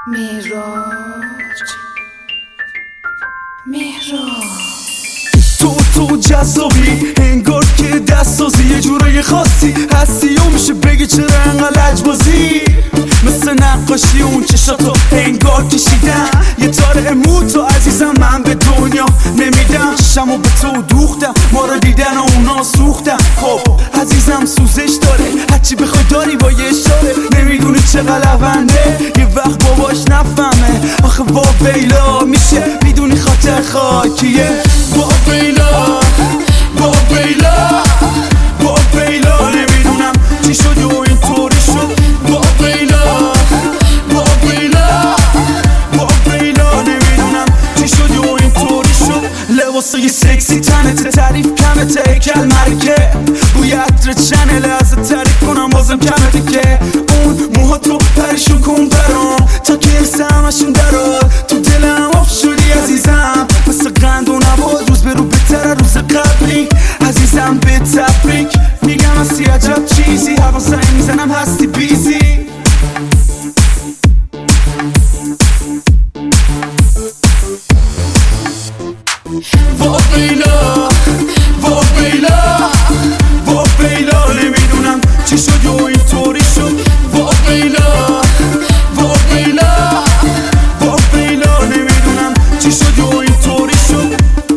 تو جذابی انگار که دستازی یه جورای خاصی هستی و میشه بگی چرا انقدر لجبازی مثل نقاشی اون چشاتو انگار کشیدم یه تار امو تو عزیزم من به دنیا نمیدم شمو به تو دوختم ما رو دیدن و اونا سوختم خب عزیزم سوزش داره هرچی بخوای داری با یه اشاره نمیدونی چقدر لونده یه وقت باباش نفهمه آخه با بیلا میشه میدونی خاطر خاکیه با بیلا نمیدونم چی شد و اینطوری شد با بیلا نمیدونم چی شد و اینطوری شد لباسای سکسی تنت تعریف کمت هیکل مرکه بوی عطر چنل از تعریف کنم بازم کمته که اون موها تو پریشون کن برام تا که همشون درار تو دلم آف شدی عزیزم مثل قند و نباد روز به رو بهتره روز قبلی عزیزم به تبریک میگم هستی عجب چیزی هوا سعی میزنم هستی بیزی با بیلا نمیدونم چی شد و اینطوری شد با بیلا نمیدونم چی شد و اینطوری شد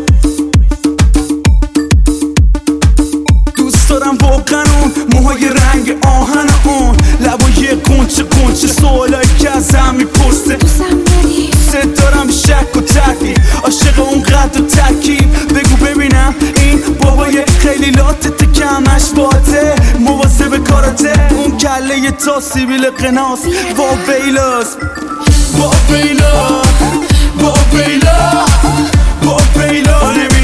دوست دارم واقعا اون موهای رنگ آهن اون لبای قنچه سوالایی که ازم میپرسه دوستم دارم شک و تردید عاشق اون قد و ترکیب بگو ببینم این بابای خیلی لاتته که همش باته مواظب کاراته اون کله تا سیبیل قناس با بیلاست با بیلا